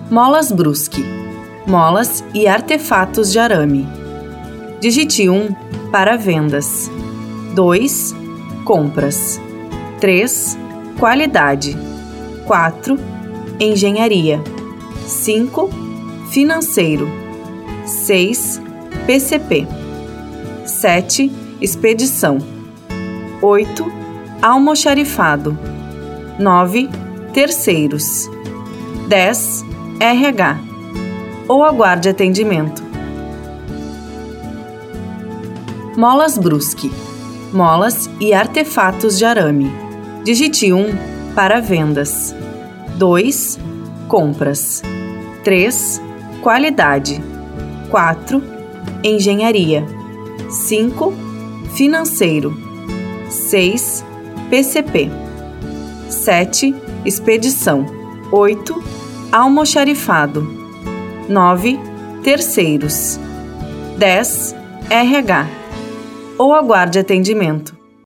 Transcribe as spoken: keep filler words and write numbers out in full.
Molas Brusque, molas e artefatos de arame. Digite um para vendas. dois. Compras. três. Qualidade. quatro. Engenharia. cinco. Financeiro. seis. P C P. sete. Expedição. oito. Almoxarifado. nove. Terceiros. dez. R H. Ou aguarde atendimento. Molas Brusque, molas e artefatos de arame. Digite um para vendas. dois. Compras. três. Qualidade. quatro. Engenharia. cinco. Financeiro. seis. P C P. sete. Expedição. oito. Almoxarifado. nove. Terceiros. dez. R H. Ou aguarde atendimento.